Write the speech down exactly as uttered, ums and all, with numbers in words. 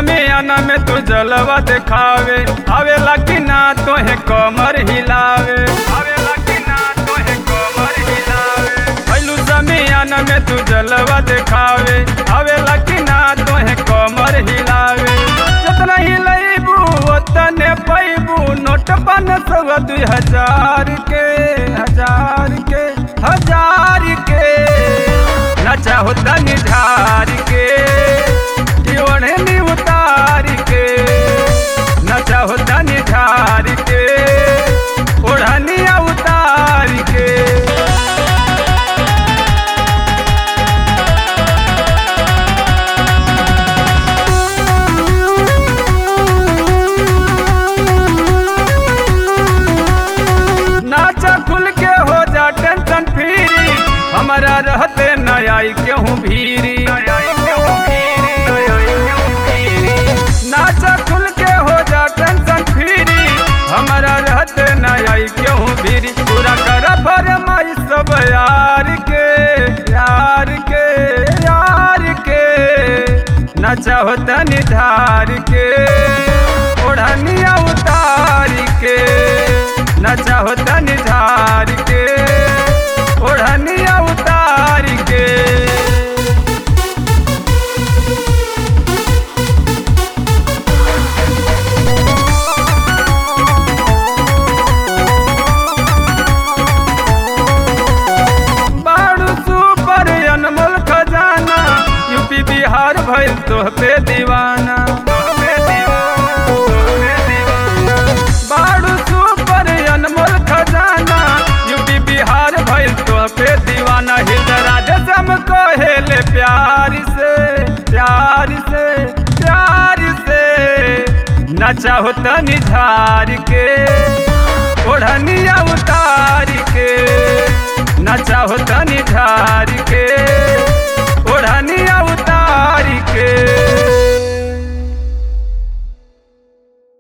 समियाना में तू जलवा दिखावे, आवेला कि ना तोहे कमर हिलावे, आवेला कि ना तोहे कमर हिलावे। भइलू समियाना में तू जलवा दिखावे, आवेला कि ना तोहे कमर हिलावे। जितना हिलैबू ओतने पैबू, नोट बन सौ दुई हजार के, हजार के, हजार के। नचा होता निझार के, ओढ़नी उतार के, नचा होता निझार के, ओढ़निया उतार के। नाचा खुल के हो जा टेंशन फ्री, हमारा रहते न आई केहू भीरी। नाचा खुल के हो जा टेंशन फ्री, हमारा रहते न आई केहू भीरी। पूरा कर फरमाई सब यार के, यार के, यार के। नचा होता निधार के, ओढ़निया उतार के, नचा होता निधार के, ओढ़निया उतार के। बाड़ू सुपर अनमोल खजाना, यूपी बिहार भइल तोह पे दीवाना, तोह पे दीवाना, तोह पे दीवाना। बाड़ू सुपर अनमोल खजाना, यूपी बिहार भइल तोह पे दीवाना। हृदय राधे सम कहेले प्यार से, प्यार से, प्यार से। नचा होता निझार के, ओढ़निया उतार के, नचा होता निझार के।